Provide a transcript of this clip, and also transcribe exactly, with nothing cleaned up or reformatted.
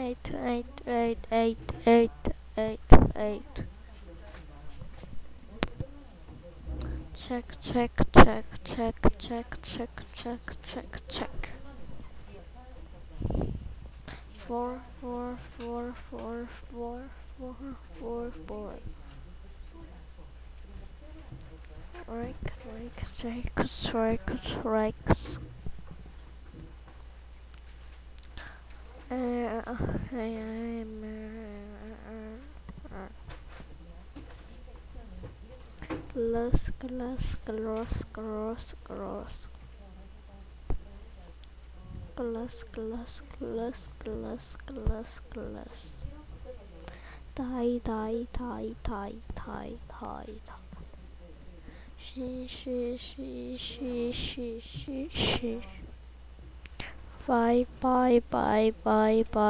eight, eight, eight, eight, eight, eight, eight. Check, check, check, check, check, check, check, check, check. Four, four, four, four, four, four, four, four. Strike, strike, strike, strike, strikes. Uh, I am. Glass, glass, glass, glass, glass. Glass, glass, glass, glass, glass, glass. Die, die, die, die, die, die, die. She, she, she, she, she, she, she. Bye, bye, bye, bye, bye.